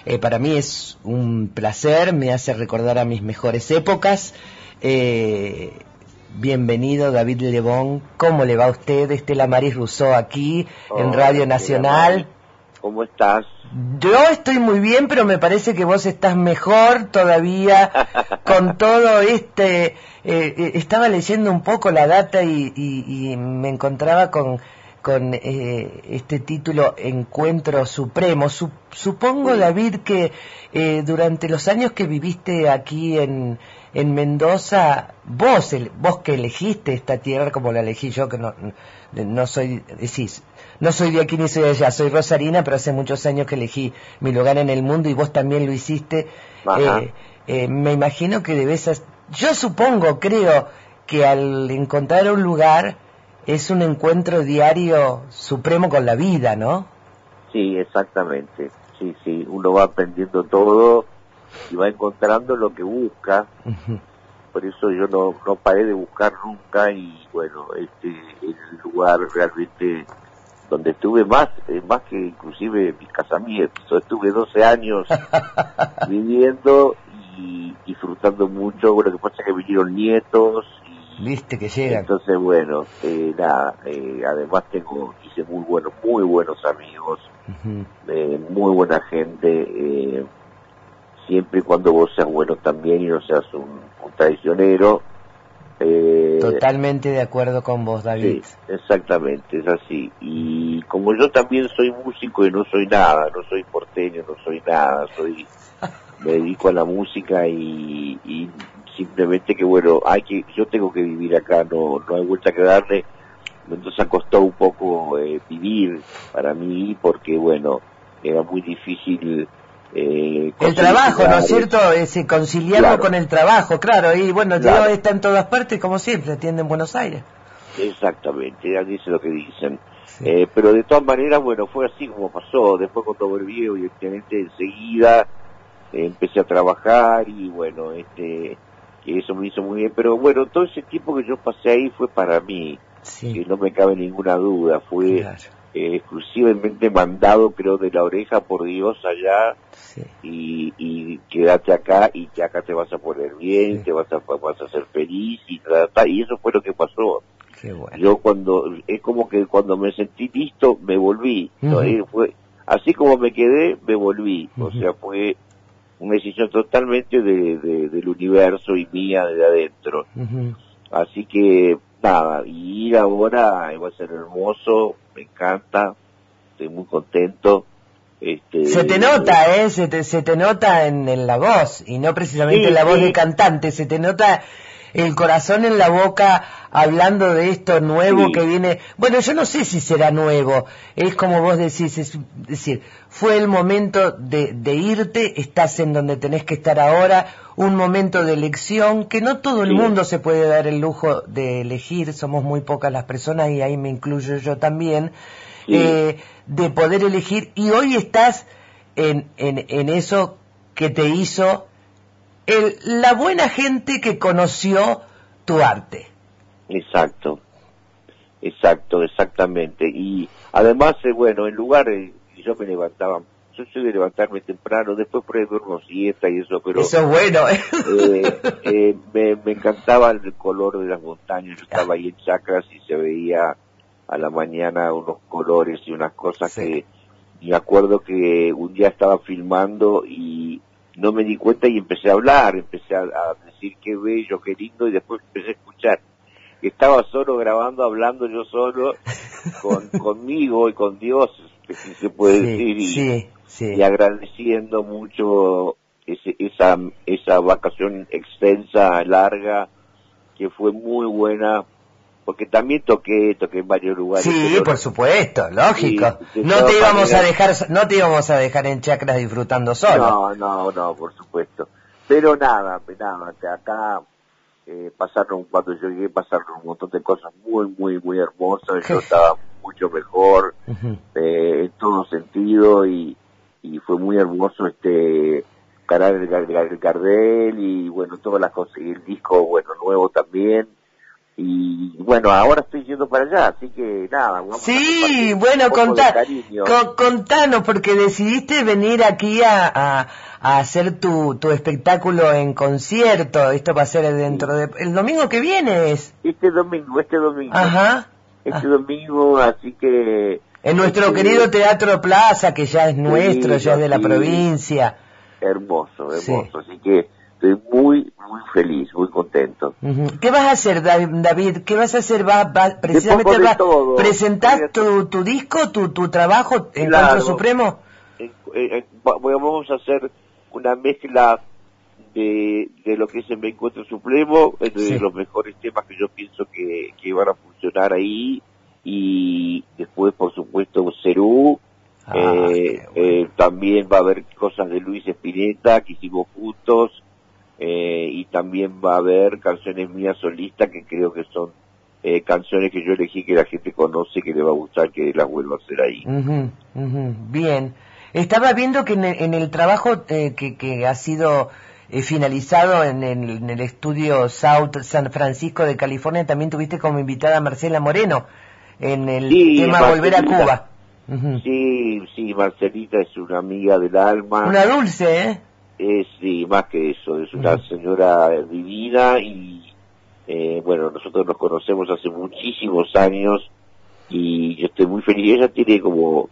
Para mí es un placer, me hace recordar a mis mejores épocas. Bienvenido David Lebón, ¿cómo le va a usted? Estela Maris Rousseau aquí en Radio Nacional. ¿Cómo estás? Yo estoy muy bien, pero me parece que vos estás mejor todavía con todo estaba leyendo un poco la data y me encontraba con este título Encuentro Supremo. Supongo, Sí. David, que durante los años que viviste aquí en Mendoza, vos que elegiste esta tierra como la elegí yo, que no soy, decís, no soy de aquí ni soy de allá, soy rosarina, pero hace muchos años que elegí mi lugar en el mundo y vos también lo hiciste. Me imagino que yo supongo, creo, que al encontrar un lugar es un encuentro diario supremo con la vida, ¿no? Sí, exactamente. Sí, uno va aprendiendo todo y va encontrando lo que busca. Uh-huh. Por eso yo no paré de buscar nunca y bueno, el lugar realmente donde estuve más que inclusive mis casamientos. Estuve 12 años viviendo y disfrutando mucho. Bueno, lo que pasa es que vinieron nietos. Viste que llegan. Entonces, bueno, además hice muy buenos amigos, uh-huh. Muy buena gente, siempre y cuando vos seas bueno también y no seas un traicionero. Totalmente de acuerdo con vos, David. Sí, exactamente, es así. Y como yo también soy músico y no soy nada, no soy porteño, no soy nada, me dedico a la música y simplemente que bueno, yo tengo que vivir acá, no hay vuelta que darle. Entonces costó un poco vivir para mí porque bueno, era muy difícil el trabajo, ¿no es cierto? Conciliarlo, claro, con el trabajo, claro, y bueno, claro, Dios está en todas partes, como siempre, atiende en Buenos Aires. Exactamente, ya dice lo que dicen. Sí. Pero de todas maneras, bueno, fue así como pasó. Después cuando volví, evidentemente enseguida empecé a trabajar y bueno, que eso me hizo muy bien. Pero bueno, todo ese tiempo que yo pasé ahí fue para mí, sí, que no me cabe ninguna duda. Fue claro, exclusivamente mandado, creo, de la oreja por Dios allá. Sí. Y quédate acá y que acá te vas a poner bien, sí, vas a ser feliz y eso fue lo que pasó. Qué bueno. Yo es como que cuando me sentí listo me volví, ¿no? Fue así como me quedé, me volví. O sea, fue una decisión totalmente del universo y mía de adentro. Así que nada, y ir ahora va a ser hermoso, me encanta, estoy muy contento. Se te nota, se te nota en la voz, y no precisamente sí, en la voz de cantante, se te nota el corazón en la boca hablando de esto nuevo, sí, que viene. Bueno, yo no sé si será nuevo, es como vos decís, es decir, fue el momento de irte, estás en donde tenés que estar ahora, un momento de elección, que no todo el mundo se puede dar el lujo de elegir, somos muy pocas las personas y ahí me incluyo yo también. Sí. De poder elegir, y hoy estás en eso que te hizo la buena gente que conoció tu arte. Exactamente. Y además, bueno, en lugar yo me levantaba, yo soy de levantarme temprano, después por ahí duermo siesta y eso, pero eso es bueno. Me encantaba el color de las montañas. Yo estaba ahí en Chacras y se veía a la mañana unos colores y unas cosas, sí, que me acuerdo que un día estaba filmando y no me di cuenta y empecé a hablar, empecé a decir qué bello, qué lindo, y después empecé a escuchar que estaba solo grabando, hablando yo solo conmigo y con Dios, que sí se puede, sí, decir, y agradeciendo mucho esa vacación extensa, larga, que fue muy buena. Porque también toqué en varios lugares. Sí, por supuesto, lógico. No te íbamos a dejar en Chacras disfrutando solo. No, por supuesto. Pero nada, que acá cuando yo llegué pasaron un montón de cosas muy hermosas. Yo estaba mucho mejor, en todo sentido, y fue muy hermoso ganar el Gardel y bueno, todas las cosas, y el disco, bueno, nuevo también. y bueno, ahora estoy yendo para allá, así que nada, vamos sí, bueno, contanos, porque decidiste venir aquí a hacer tu espectáculo en concierto. Esto va a ser dentro de el domingo que viene es. Este domingo. Ajá. Domingo, así que en nuestro querido Teatro Plaza, que ya es nuestro, ya es de la provincia. Hermoso, sí. Así que estoy muy feliz, muy contento. ¿Qué vas a hacer, David? ¿Qué vas a hacer? Precisamente ¿presentás tu disco, tu trabajo, Encuentro Supremo? Vamos a hacer una mezcla de lo que es el Encuentro Supremo, de los mejores temas que yo pienso que van a funcionar ahí, y después, por supuesto, Cerú. También va a haber cosas de Luis Spinetta que hicimos juntos, y también va a haber canciones mías solistas que creo que son canciones que yo elegí, que la gente conoce, que le va a gustar, que las vuelva a hacer ahí. Bien, estaba viendo que en el trabajo que ha sido finalizado en el estudio South San Francisco de California, también tuviste como invitada a Marcela Moreno en el tema Marcelita. Volver a Cuba. Sí, Marcelita es una amiga del alma. Una dulce, sí, más que eso, es una señora divina, y bueno, nosotros nos conocemos hace muchísimos años, y yo estoy muy feliz. Ella tiene como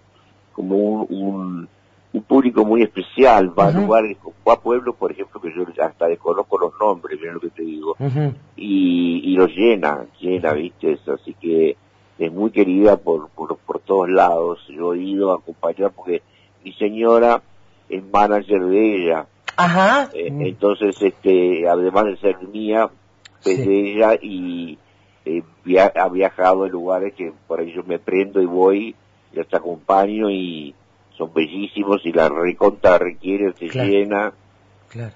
un público muy especial, va a lugares, va a pueblos, por ejemplo, que yo hasta desconozco los nombres, mira lo que te digo, y los llena, viste, así que es muy querida por todos lados. Yo he ido a acompañar porque mi señora es manager de ella. Entonces, además de ser mía, es de ella, y ha viajado a lugares que por ahí yo me prendo y voy, y las acompaño, y son bellísimos, y la recontra requiere, se llena. Claro.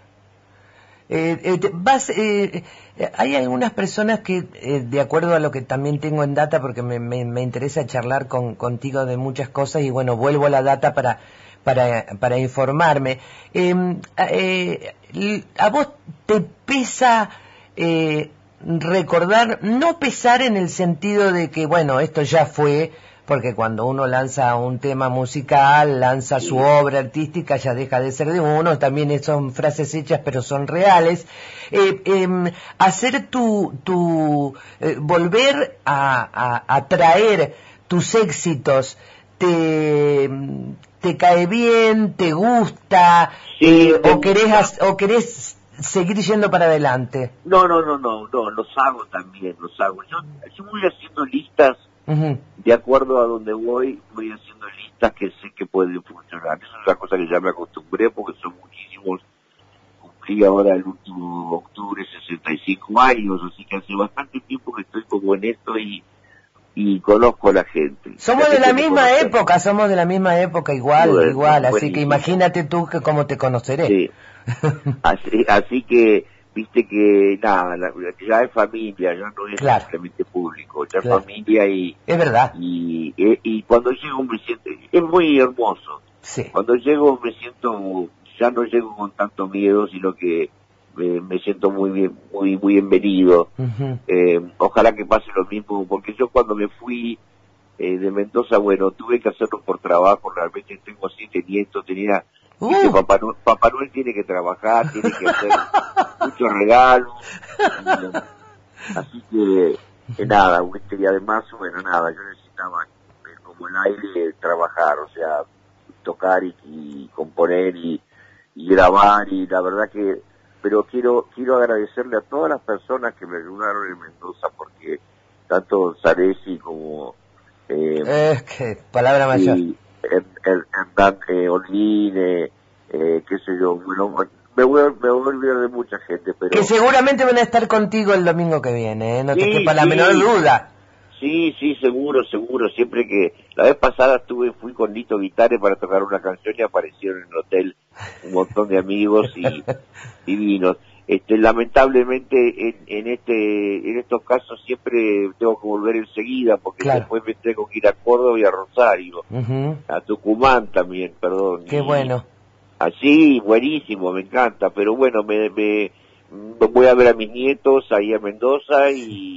Hay algunas personas que, de acuerdo a lo que también tengo en data, porque me interesa charlar contigo de muchas cosas, y bueno, vuelvo a la data para informarme. ¿A vos te pesa recordar, no pesar en el sentido de que, bueno, esto ya fue, porque cuando uno lanza un tema musical, lanza su obra artística, ya deja de ser de uno, también son frases hechas pero son reales, hacer volver a traer tus éxitos, te cae bien, te gusta, o querés seguir yendo para adelante. No, los hago también, yo voy haciendo listas. De acuerdo a donde voy haciendo listas que sé que pueden funcionar. Eso es una cosa que ya me acostumbré, porque son muchísimos. Cumplí ahora el último octubre 65 años, así que hace bastante tiempo que estoy como en esto, y conozco a la gente. Somos de la misma época, igual, así que imagínate tú cómo te conoceré. Sí. Así que viste que nada, ya es familia, ya no es simplemente público, ya es familia, y es verdad, y cuando llego me siento, es muy hermoso. Cuando llego me siento, ya no llego con tanto miedo, sino que me siento muy bien, muy bienvenido. Ojalá que pase lo mismo, porque yo cuando me fui de Mendoza, bueno, tuve que hacerlo por trabajo. Realmente tengo 7 nietos, tenía Papá Noel tiene que trabajar, tiene que hacer muchos regalos, así que nada, y además, bueno, nada, yo necesitaba como el aire, trabajar, o sea, tocar y componer y grabar, y la verdad que, pero quiero agradecerle a todas las personas que me ayudaron en Mendoza, porque tanto Saresi como que palabra mayor, Hernán Olguín, qué sé yo, bueno, me voy a olvidar de mucha gente, pero que seguramente van a estar contigo el domingo que viene, no te quepa la menor duda. Sí, seguro, siempre que la vez pasada fui con Lito Vitale para tocar una canción, y aparecieron en el hotel un montón de amigos y divinos. Lamentablemente en estos casos siempre tengo que volver enseguida, porque después me tengo que ir a Córdoba y a Rosario, a Tucumán también, perdón. Qué bueno. Así, buenísimo, me encanta, pero bueno, me voy a ver a mis nietos ahí a Mendoza, y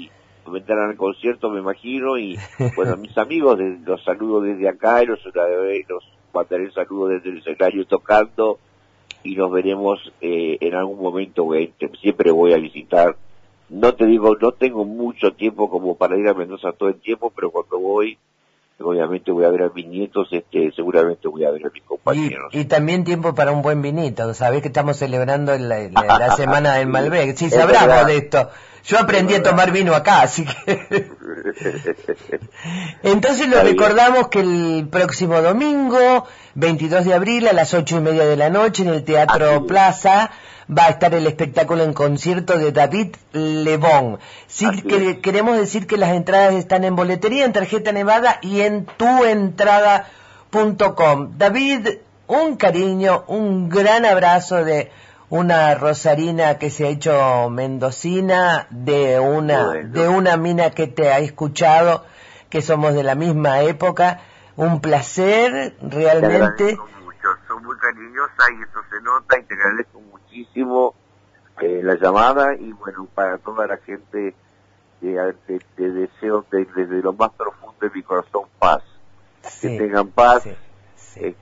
vendrán al concierto, me imagino, y bueno, mis amigos, los saludo desde acá, y los mandaré saludos desde el escenario tocando, y nos veremos en algún momento. Siempre voy a visitar. No te digo, no tengo mucho tiempo como para ir a Mendoza todo el tiempo, pero cuando voy, obviamente voy a ver a mis nietos, seguramente voy a ver a mis compañeros. Y también tiempo para un buen vinito. Sabés que estamos celebrando la semana del Malbec. Sí, sabrás de esto. Yo aprendí a tomar vino acá, así que... Entonces lo recordamos que el próximo domingo, 22 de abril, a las 8:30 de la noche, en el Teatro Plaza, va a estar el espectáculo en concierto de David Lebón. Sí, queremos decir que las entradas están en boletería, en Tarjeta Nevada y en tuentrada.com. David, un cariño, un gran abrazo de una rosarina que se ha hecho mendocina, de una mina que te ha escuchado, que somos de la misma época. Un placer, realmente. Son muy cariñosa y eso se nota, y te agradezco muchísimo la llamada, y bueno, para toda la gente te deseo desde lo más profundo de mi corazón paz. Sí, que tengan paz, sí.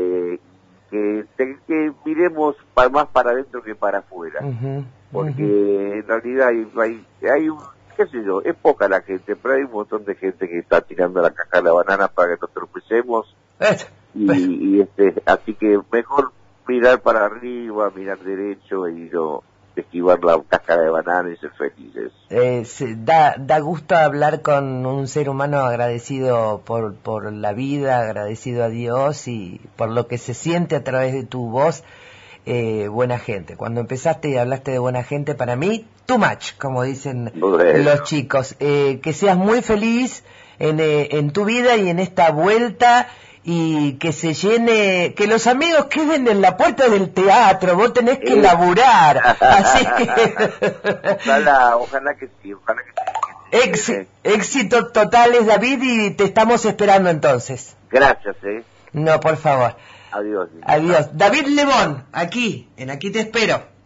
Que miremos más para adentro que para afuera, porque en realidad hay un, qué sé yo, es poca la gente, pero hay un montón de gente que está tirando la caja de la banana para que nos tropecemos, y así que mejor mirar para arriba, mirar derecho y no esquivar la cáscara de banana y ser felices. Da gusto hablar con un ser humano agradecido por la vida, agradecido a Dios y por lo que se siente a través de tu voz. Buena gente. Cuando empezaste y hablaste de buena gente, para mí, too much, como dicen los chicos. Que seas muy feliz en tu vida y en esta vuelta, y que se llene, que los amigos queden en la puerta del teatro. Vos tenés que laburar, así que ojalá que sí. Éxitos totales, David, y te estamos esperando entonces. Gracias. No, por favor. Adiós. David Lebón, aquí te espero.